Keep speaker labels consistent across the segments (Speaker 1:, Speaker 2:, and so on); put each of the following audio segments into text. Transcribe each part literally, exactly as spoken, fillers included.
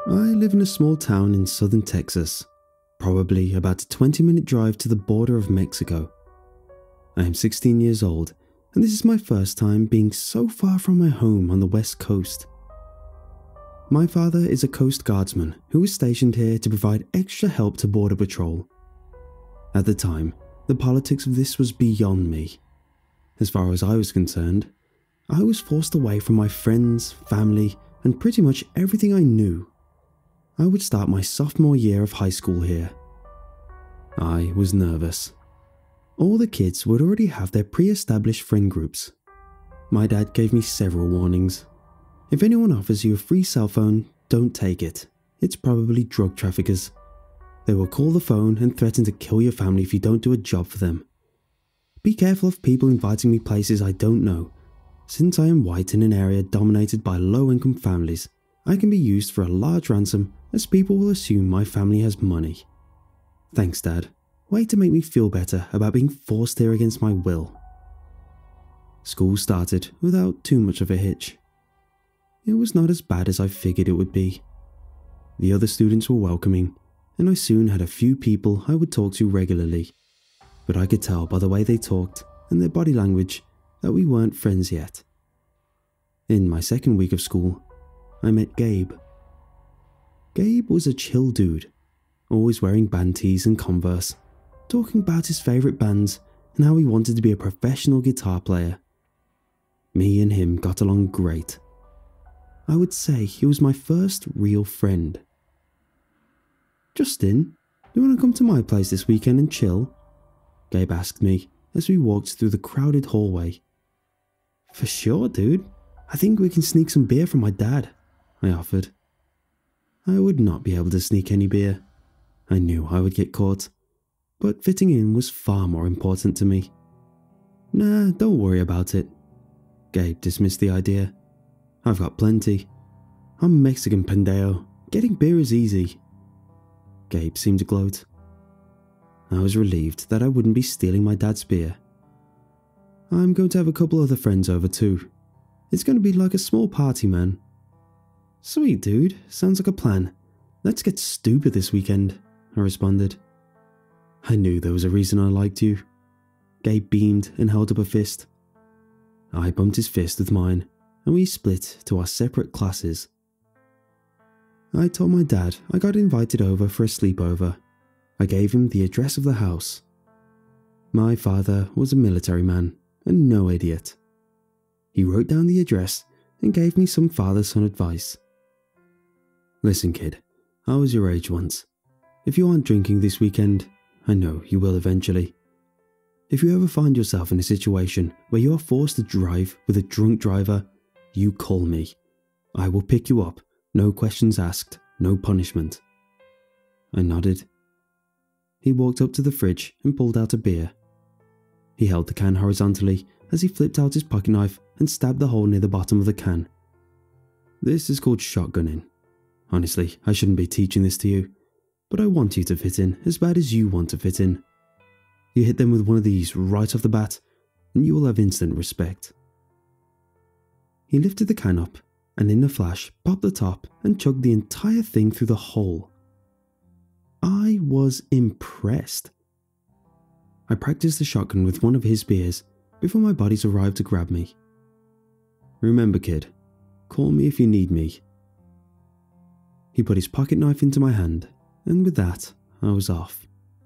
Speaker 1: I live in a small town in southern Texas, probably about a twenty minute drive to the border of Mexico. I am sixteen years old, and this is my first time being so far from my home on the west coast. My father is a Coast Guardsman who was stationed here to provide extra help to Border Patrol. At the time, the politics of this was beyond me. As far as I was concerned, I was forced away from my friends, family, and pretty much everything I knew. I would start my sophomore year of high school here. I was nervous. All the kids would already have their pre-established friend groups. My dad gave me several warnings. If anyone offers you a free cell phone, don't take it. It's probably drug traffickers. They will call the phone and threaten to kill your family if you don't do a job for them. Be careful of people inviting me places I don't know. Since I am white in an area dominated by low-income families, I can be used for a large ransom as people will assume my family has money. Thanks, Dad. Way to make me feel better about being forced here against my will. School started without too much of a hitch. It was not as bad as I figured it would be. The other students were welcoming, and I soon had a few people I would talk to regularly. But I could tell by the way they talked and their body language that we weren't friends yet. In my second week of school, I met Gabe. Gabe was a chill dude, always wearing band tees and Converse, talking about his favourite bands and how he wanted to be a professional guitar player. Me and him got along great. I would say he was my first real friend. "Justin, do you want to come to my place this weekend and chill?" Gabe asked me as we walked through the crowded hallway. "For sure, dude. I think we can sneak some beer from my dad," I offered. I would not be able to sneak any beer. I knew I would get caught, but fitting in was far more important to me. "Nah, don't worry about it." Gabe dismissed the idea. "I've got plenty. I'm Mexican, pendejo. Getting beer is easy." Gabe seemed to gloat. I was relieved that I wouldn't be stealing my dad's beer. "I'm going to have a couple other friends over too. It's going to be like a small party, man." "Sweet, dude. Sounds like a plan. Let's get stupid this weekend," I responded. I knew there was a reason I liked you. Gabe beamed and held up a fist. I bumped his fist with mine, and we split to our separate classes. I told my dad I got invited over for a sleepover. I gave him the address of the house. My father was a military man and no idiot. He wrote down the address and gave me some father-son advice. "Listen, kid, I was your age once. If you aren't drinking this weekend, I know you will eventually. If you ever find yourself in a situation where you are forced to drive with a drunk driver, you call me. I will pick you up, no questions asked, no punishment." I nodded. He walked up to the fridge and pulled out a beer. He held the can horizontally as he flipped out his pocket knife and stabbed the hole near the bottom of the can. "This is called shotgunning. Honestly, I shouldn't be teaching this to you, but I want you to fit in as bad as you want to fit in. You hit them with one of these right off the bat, and you will have instant respect." He lifted the can up, and in a flash popped the top and chugged the entire thing through the hole. I was impressed. I practiced the shotgun with one of his beers before my buddies arrived to grab me. "Remember, kid, call me if you need me." He put his pocket knife into my hand, and with that, I was off.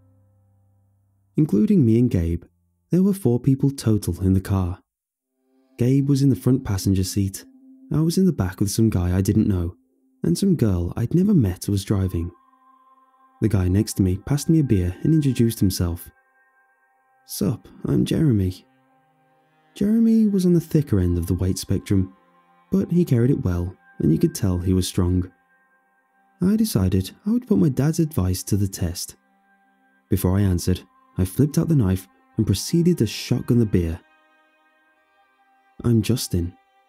Speaker 1: Including me and Gabe, there were four people total in the car. Gabe was in the front passenger seat. I was in the back with some guy I didn't know, and some girl I'd never met was driving. The guy next to me passed me a beer and introduced himself. "Sup, I'm Jeremy." Jeremy was on the thicker end of the weight spectrum, but he carried it well, and you could tell he was strong. I decided I would put my dad's advice to the test. Before I answered, I flipped out the knife and proceeded to shotgun the beer. "I'm Justin."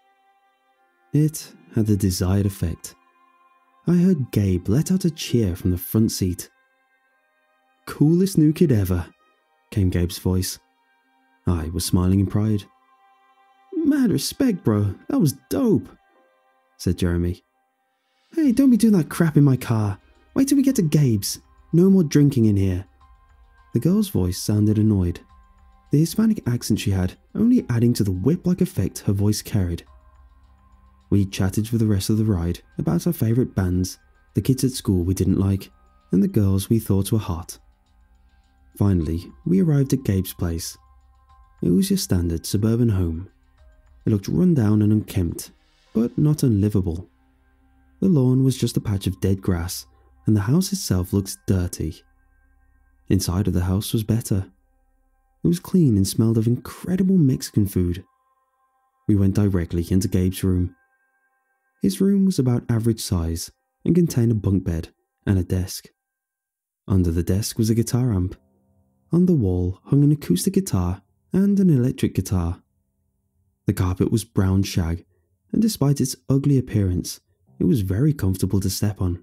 Speaker 1: It had the desired effect. I heard Gabe let out a cheer from the front seat. "Coolest new kid ever," came Gabe's voice. I was smiling in pride. "Mad respect, bro. That was dope," said Jeremy. "Hey, Hey, don't be doing that crap in my car. Wait till we get to Gabe's. No more drinking in here. The girl's voice sounded annoyed, the Hispanic accent she had only adding to the whip-like effect her voice carried. We chatted for the rest of the ride about our favourite bands, the kids at school we didn't like, and the girls we thought were hot. Finally, we arrived at Gabe's place. It was your standard suburban home. It looked run down and unkempt, but not unlivable. The lawn was just a patch of dead grass, and the house itself looked dirty. Inside of the house was better. It was clean and smelled of incredible Mexican food. We went directly into Gabe's room. His room was about average size and contained a bunk bed and a desk. Under the desk was a guitar amp. On the wall hung an acoustic guitar and an electric guitar. The carpet was brown shag, and despite its ugly appearance, it was very comfortable to step on.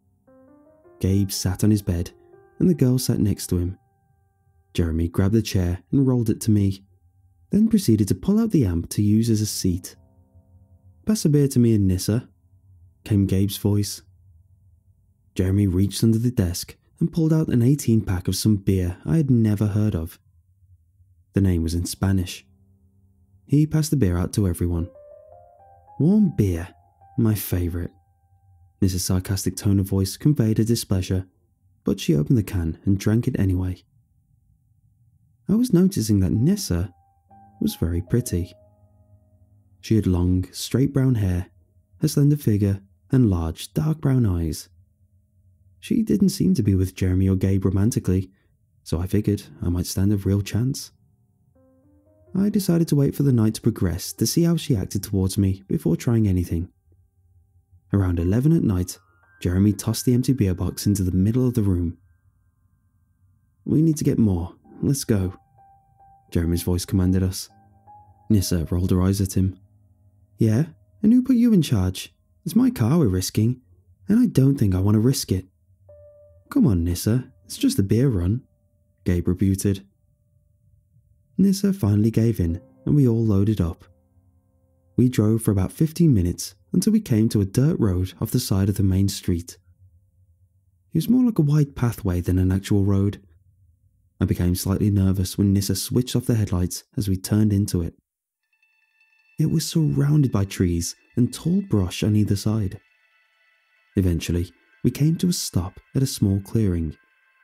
Speaker 1: Gabe sat on his bed, and the girl sat next to him. Jeremy grabbed a chair and rolled it to me, then proceeded to pull out the amp to use as a seat. "Pass a beer to me and Nissa," came Gabe's voice. Jeremy reached under the desk and pulled out an eighteen pack of some beer I had never heard of. The name was in Spanish. He passed the beer out to everyone. "Warm beer, my favourite." Nissa's sarcastic tone of voice conveyed her displeasure, but she opened the can and drank it anyway. I was noticing that Nissa was very pretty. She had long, straight brown hair, a slender figure, and large, dark brown eyes. She didn't seem to be with Jeremy or Gabe romantically, so I figured I might stand a real chance. I decided to wait for the night to progress to see how she acted towards me before trying anything. Around eleven at night, Jeremy tossed the empty beer box into the middle of the room. "We need to get more. Let's go," Jeremy's voice commanded us. Nissa rolled her eyes at him. "Yeah? And who put you in charge? It's my car we're risking, and I don't think I want to risk it." "Come on, Nissa. It's just a beer run," Gabe rebutted. Nissa finally gave in, and we all loaded up. We drove for about fifteen minutes until we came to a dirt road off the side of the main street. It was more like a wide pathway than an actual road. I became slightly nervous when Nissa switched off the headlights as we turned into it. It was surrounded by trees and tall brush on either side. Eventually, we came to a stop at a small clearing.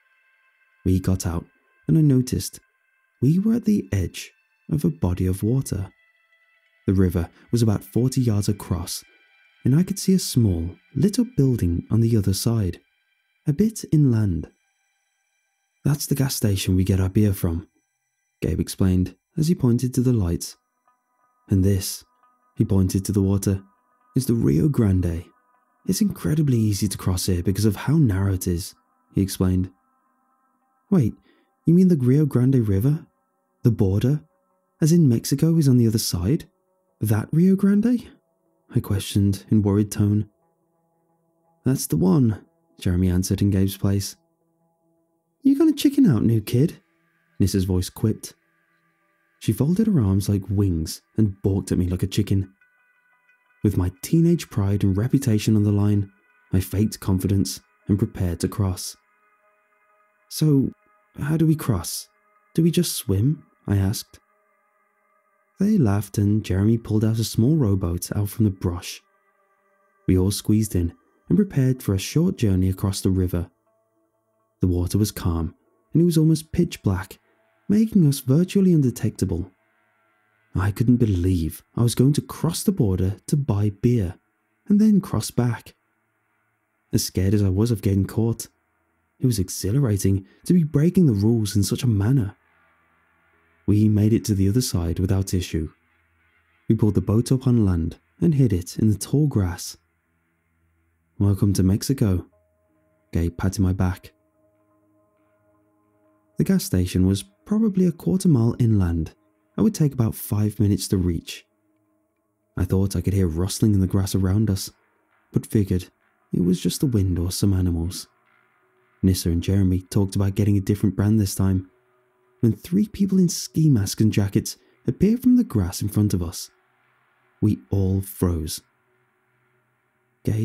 Speaker 1: We got out, and I noticed we were at the edge of a body of water. The river was about forty yards across, and I could see a small, lit-up building on the other side, a bit inland. "That's the gas station we get our beer from," Gabe explained as he pointed to the lights. "And this," he pointed to the water, "is the Rio Grande. It's incredibly easy to cross here because of how narrow it is," he explained. "Wait, you mean the Rio Grande River? The border? As in Mexico is on the other side? That Rio Grande?" I questioned in worried tone. "That's the one," Jeremy answered in Gabe's place. "You gonna chicken out, new kid?" Nissa's voice quipped. She folded her arms like wings and balked at me like a chicken. With my teenage pride and reputation on the line, I faked confidence and prepared to cross. "So, how do we cross? Do we just swim?" I asked. They laughed and Jeremy pulled out a small rowboat out from the brush. We all squeezed in and prepared for a short journey across the river. The water was calm and it was almost pitch black, making us virtually undetectable. I couldn't believe I was going to cross the border to buy beer and then cross back. As scared as I was of getting caught, it was exhilarating to be breaking the rules in such a manner. We made it to the other side without issue. We pulled the boat up on land and hid it in the tall grass. "Welcome to Mexico," Gabe patted my back. The gas station was probably a quarter mile inland. I would take about five minutes to reach. I thought I could hear rustling in the grass around us, but figured it was just the wind or some animals. Nissa and Jeremy talked about getting a different brand this time, when three people in ski masks and jackets appeared from the grass in front of us. We all froze. "Gabe,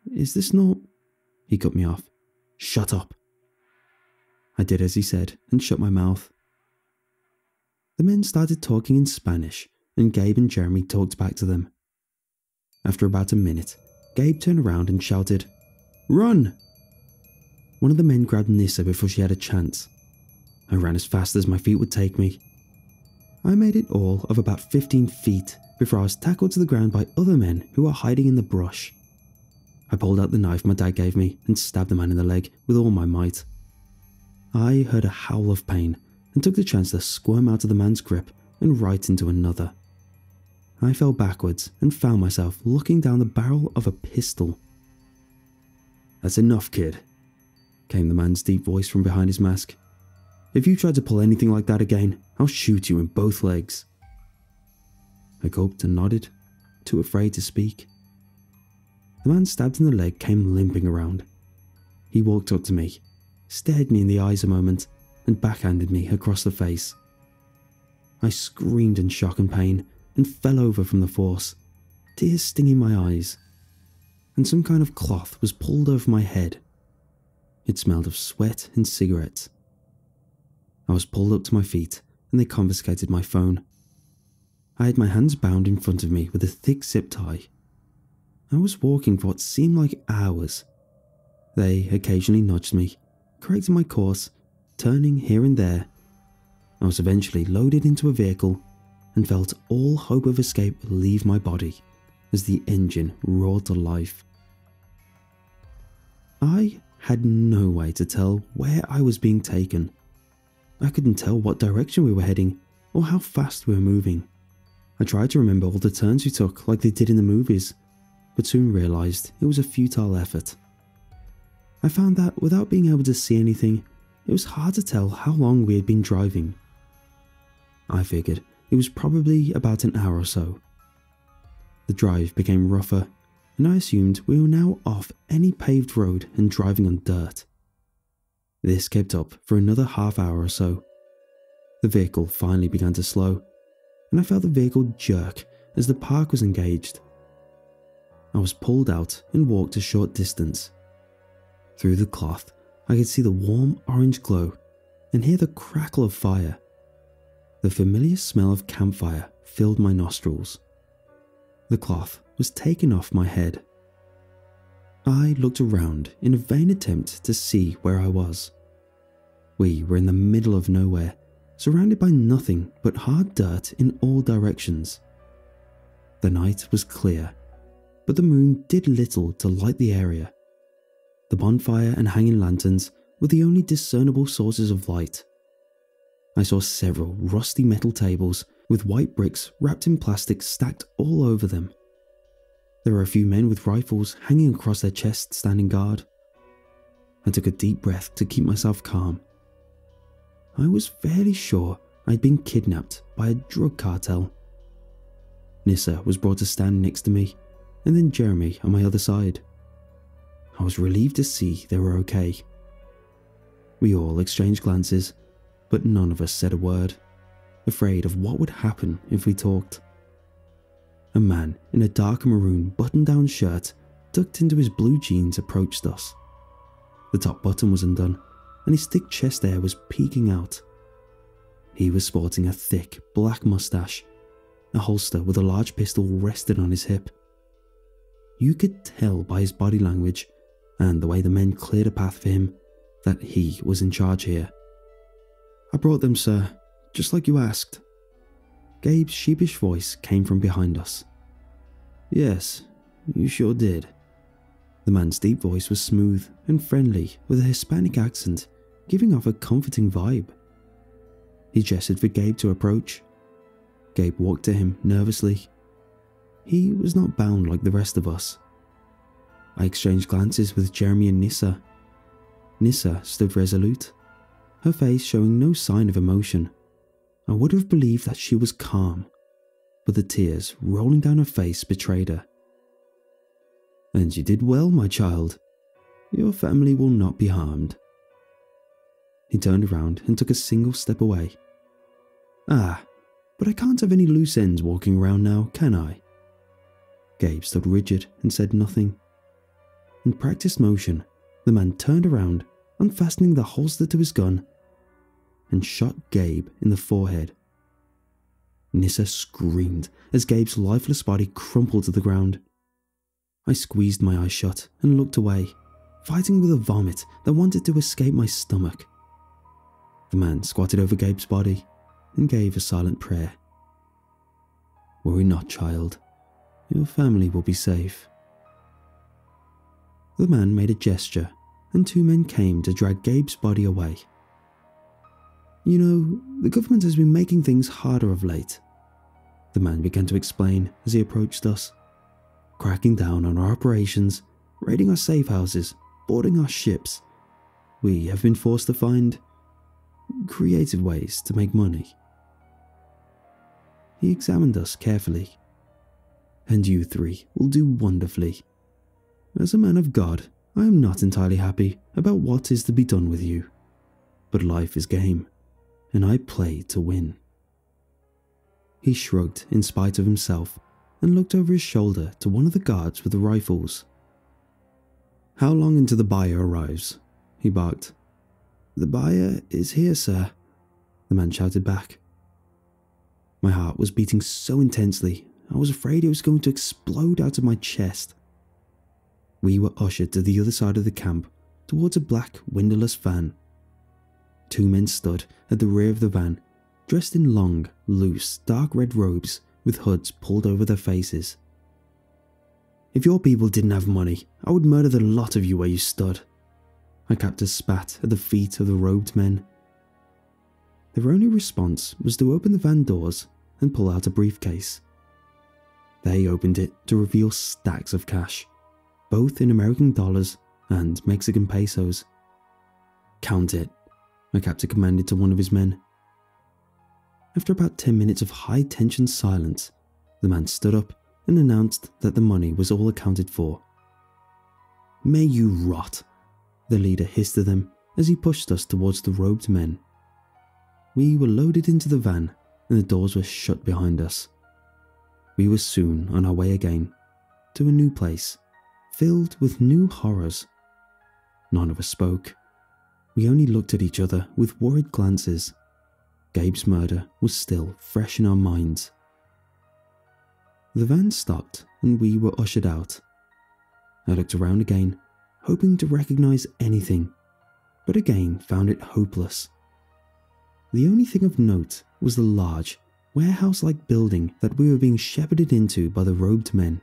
Speaker 1: is this not... He cut me off. Shut up. I did as he said and shut my mouth. The men started talking in Spanish, and Gabe and Jeremy talked back to them. After about a minute, Gabe turned around and shouted, "Run!" One of the men grabbed Nissa before she had a chance. I ran as fast as my feet would take me. I made it all of about fifteen feet before I was tackled to the ground by other men who were hiding in the brush. I pulled out the knife my dad gave me and stabbed the man in the leg with all my might. I heard a howl of pain and took the chance to squirm out of the man's grip and right into another. I fell backwards and found myself looking down the barrel of a pistol. "That's enough, kid," came the man's deep voice from behind his mask. "If you try to pull anything like that again, I'll shoot you in both legs." I gulped and nodded, too afraid to speak. The man stabbed in the leg came limping around. He walked up to me, stared me in the eyes a moment, and backhanded me across the face. I screamed in shock and pain and fell over from the force, tears stinging my eyes, and some kind of cloth was pulled over my head. It smelled of sweat and cigarettes. I was pulled up to my feet and they confiscated my phone. I had my hands bound in front of me with a thick zip tie. I was walking for what seemed like hours. They occasionally nudged me, correcting my course, turning here and there. I was eventually loaded into a vehicle and felt all hope of escape leave my body as the engine roared to life. I had no way to tell where I was being taken. I couldn't tell what direction we were heading or how fast we were moving. I tried to remember all the turns we took like they did in the movies, but soon realised it was a futile effort. I found that without being able to see anything, it was hard to tell how long we had been driving. I figured it was probably about an hour or so. The drive became rougher, and I assumed we were now off any paved road and driving on dirt. This kept up for another half hour or so. The vehicle finally began to slow, and I felt the vehicle jerk as the park was engaged. I was pulled out and walked a short distance. Through the cloth, I could see the warm orange glow and hear the crackle of fire. The familiar smell of campfire filled my nostrils. The cloth was taken off my head. I looked around in a vain attempt to see where I was. We were in the middle of nowhere, surrounded by nothing but hard dirt in all directions. The night was clear, but the moon did little to light the area. The bonfire and hanging lanterns were the only discernible sources of light. I saw several rusty metal tables with white bricks wrapped in plastic stacked all over them. There were a few men with rifles hanging across their chests standing guard. I took a deep breath to keep myself calm. I was fairly sure I'd been kidnapped by a drug cartel. Nissa was brought to stand next to me, and then Jeremy on my other side. I was relieved to see they were okay. We all exchanged glances, but none of us said a word, afraid of what would happen if we talked. A man in a dark maroon button-down shirt tucked into his blue jeans approached us. The top button was undone, and his thick chest hair was peeking out. He was sporting a thick black mustache. A holster with a large pistol rested on his hip. You could tell by his body language and the way the men cleared a path for him that he was in charge here. "I brought them, sir, just like you asked." Gabe's sheepish voice came from behind us. "Yes, you sure did." The man's deep voice was smooth and friendly with a Hispanic accent, giving off a comforting vibe. He gestured for Gabe to approach. Gabe walked to him nervously. He was not bound like the rest of us. I exchanged glances with Jeremy and Nissa. Nissa stood resolute, her face showing no sign of emotion. I would have believed that she was calm, but the tears rolling down her face betrayed her. "And you did well, my child. Your family will not be harmed." He turned around and took a single step away. "Ah, but I can't have any loose ends walking around now, can I?" Gabe stood rigid and said nothing. In practiced motion, the man turned around, unfastening the holster to his gun, and shot Gabe in the forehead. Nissa screamed as Gabe's lifeless body crumpled to the ground. I squeezed my eyes shut and looked away, fighting with a vomit that wanted to escape my stomach. The man squatted over Gabe's body and gave a silent prayer. "Worry not, child. Your family will be safe." The man made a gesture, and two men came to drag Gabe's body away. "You know, the government has been making things harder of late," the man began to explain as he approached us, "cracking down on our operations, raiding our safe houses, boarding our ships. We have been forced to find creative ways to make money." He examined us carefully. "And you three will do wonderfully. As a man of God, I am not entirely happy about what is to be done with you. But life is game, and I play to win." He shrugged in spite of himself and looked over his shoulder to one of the guards with the rifles. "How long until the buyer arrives?" he barked. "The buyer is here, sir," the man shouted back. My heart was beating so intensely, I was afraid it was going to explode out of my chest. We were ushered to the other side of the camp, towards a black, windowless van. Two men stood at the rear of the van, dressed in long, loose, dark red robes with hoods pulled over their faces. "If your people didn't have money, I would murder the lot of you where you stood." My captors spat at the feet of the robed men. Their only response was to open the van doors and pull out a briefcase. They opened it to reveal stacks of cash, both in American dollars and Mexican pesos. "Count it," my captor commanded to one of his men. After about ten minutes of high-tension silence, the man stood up and announced that the money was all accounted for. "May you rot," the leader hissed at them as he pushed us towards the robed men. We were loaded into the van and the doors were shut behind us. We were soon on our way again, to a new place, filled with new horrors. None of us spoke. We only looked at each other with worried glances. Gabe's murder was still fresh in our minds. The van stopped and we were ushered out. I looked around again, hoping to recognize anything, but again found it hopeless. The only thing of note was the large, warehouse-like building that we were being shepherded into by the robed men.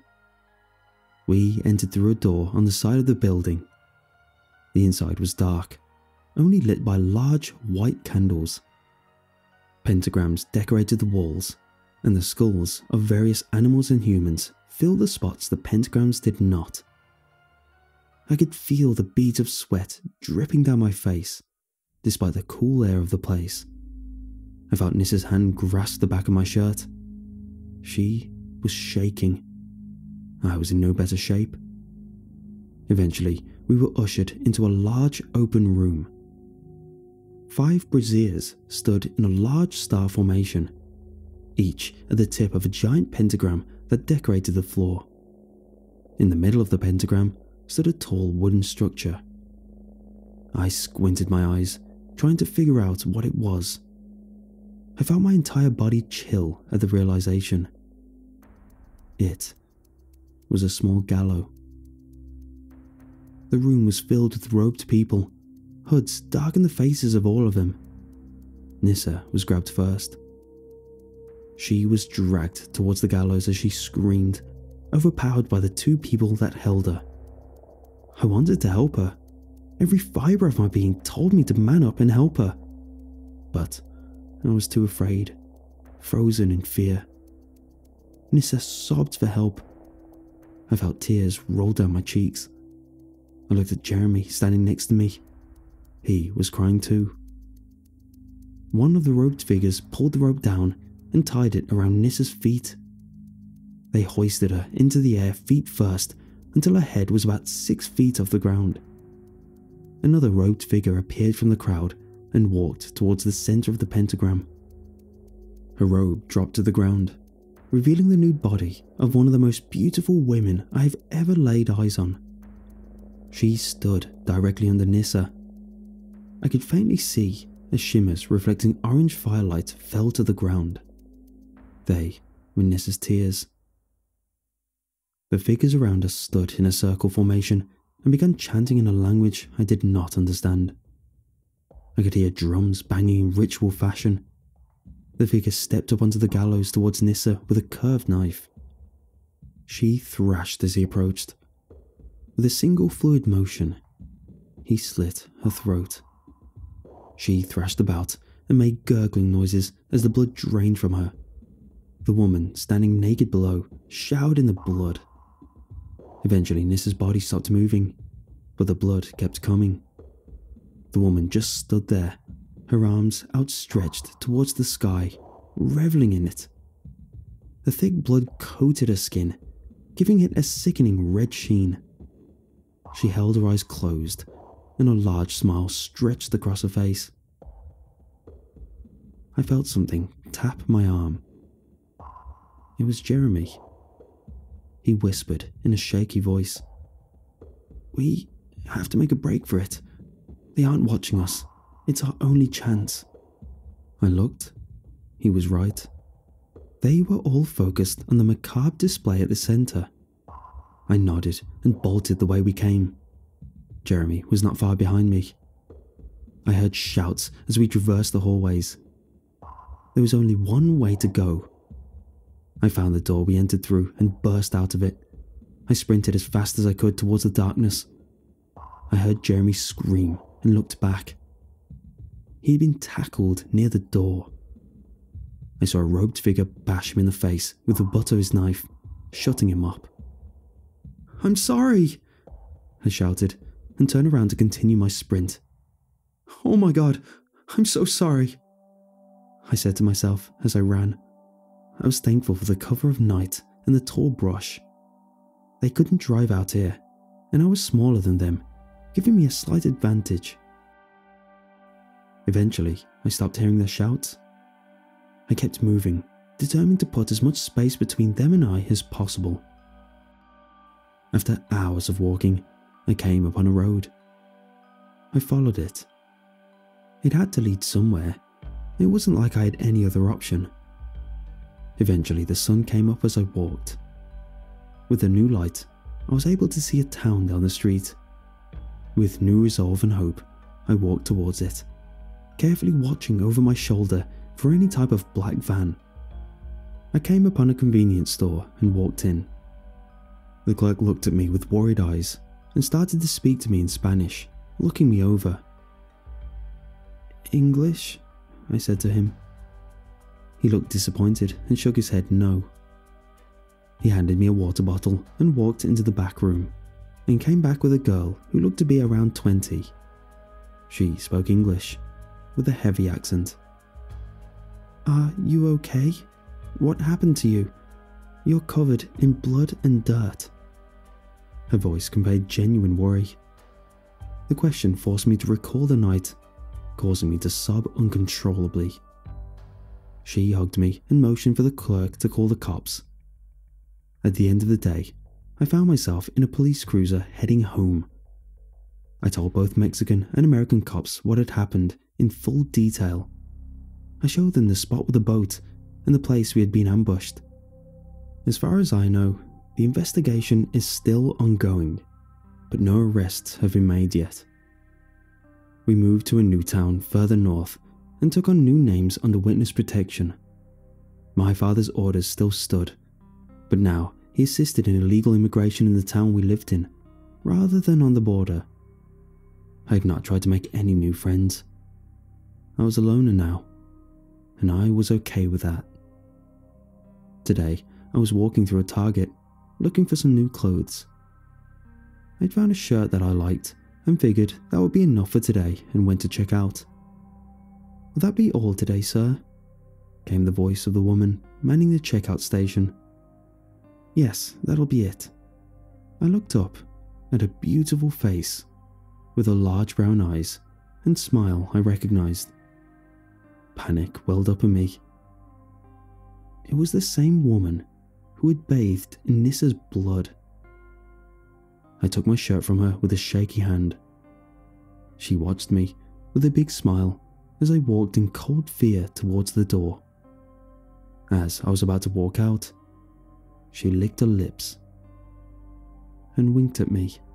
Speaker 1: We entered through a door on the side of the building. The inside was dark, only lit by large white candles. Pentagrams decorated the walls, and the skulls of various animals and humans filled the spots the pentagrams did not. I could feel the beads of sweat dripping down my face, despite the cool air of the place. I felt Nissa's hand grasp the back of my shirt. She was shaking. I was in no better shape. Eventually, we were ushered into a large open room. Five braziers stood in a large star formation, each at the tip of a giant pentagram that decorated the floor. In the middle of the pentagram stood a tall wooden structure. I squinted my eyes, trying to figure out what it was. I felt my entire body chill at the realization. It was a small gallows. The room was filled with robed people. Hoods darkened the faces of all of them. Nissa was grabbed first. She was dragged towards the gallows as she screamed, overpowered by the two people that held her. I wanted to help her. Every fibre of my being told me to man up and help her. But I was too afraid, frozen in fear. Nissa sobbed for help. I felt tears roll down my cheeks. I looked at Jeremy standing next to me. He was crying too. One of the robed figures pulled the rope down and tied it around Nissa's feet. They hoisted her into the air feet first until her head was about six feet off the ground. Another robed figure appeared from the crowd and walked towards the center of the pentagram. Her robe dropped to the ground, revealing the nude body of one of the most beautiful women I have ever laid eyes on. She stood directly under Nissa. I could faintly see as shimmers reflecting orange firelight fell to the ground. They were Nissa's tears. The figures around us stood in a circle formation and began chanting in a language I did not understand. I could hear drums banging in ritual fashion. The figure stepped up onto the gallows towards Nissa with a curved knife. She thrashed as he approached. With a single fluid motion, he slit her throat. She thrashed about and made gurgling noises as the blood drained from her. The woman, standing naked below, showered in the blood. Eventually, Nissa's body stopped moving, but the blood kept coming. The woman just stood there, her arms outstretched towards the sky, reveling in it. The thick blood coated her skin, giving it a sickening red sheen. She held her eyes closed, and a large smile stretched across her face. I felt something tap my arm. It was Jeremy. He whispered in a shaky voice, "We have to make a break for it. They aren't watching us. It's our only chance." I looked. He was right. They were all focused on the macabre display at the centre. I nodded and bolted the way we came. Jeremy was not far behind me. I heard shouts as we traversed the hallways. There was only one way to go. I found the door we entered through and burst out of it. I sprinted as fast as I could towards the darkness. I heard Jeremy scream and looked back. He had been tackled near the door. I saw a robed figure bash him in the face with the butt of his knife, shutting him up. "I'm sorry," I shouted and turned around to continue my sprint. "Oh my God, I'm so sorry," I said to myself as I ran. I was thankful for the cover of night and the tall brush. They couldn't drive out here, and I was smaller than them, giving me a slight advantage. Eventually, I stopped hearing their shouts. I kept moving, determined to put as much space between them and I as possible. After hours of walking, I came upon a road. I followed it. It had to lead somewhere. It wasn't like I had any other option. Eventually, the sun came up as I walked. With a new light, I was able to see a town down the street. With new resolve and hope, I walked towards it, carefully watching over my shoulder for any type of black van. I came upon a convenience store and walked in. The clerk looked at me with worried eyes and started to speak to me in Spanish, looking me over. "English?" I said to him. He looked disappointed and shook his head no. He handed me a water bottle and walked into the back room, and came back with a girl who looked to be around twenty. She spoke English, with a heavy accent. "Are you okay? What happened to you? You're covered in blood and dirt." Her voice conveyed genuine worry. The question forced me to recall the night, causing me to sob uncontrollably. She hugged me and motioned for the clerk to call the cops. At the end of the day, I found myself in a police cruiser heading home. I told both Mexican and American cops what had happened in full detail. I showed them the spot with the boat and the place we had been ambushed. As far as I know, the investigation is still ongoing, but no arrests have been made yet. We moved to a new town further north and took on new names under witness protection. My father's orders still stood, but now he assisted in illegal immigration in the town we lived in, rather than on the border. I had not tried to make any new friends. I was a loner now, and I was okay with that. Today, I was walking through a Target, looking for some new clothes. I'd found a shirt that I liked, and figured that would be enough for today and went to check out. "Will that be all today, sir?" came the voice of the woman manning the checkout station. "Yes, that'll be it." I looked up at a beautiful face with her large brown eyes and smile I recognized. Panic welled up in me. It was the same woman who had bathed in Nissa's blood. I took my shirt from her with a shaky hand. She watched me with a big smile as I walked in cold fear towards the door. As I was about to walk out, she licked her lips and winked at me.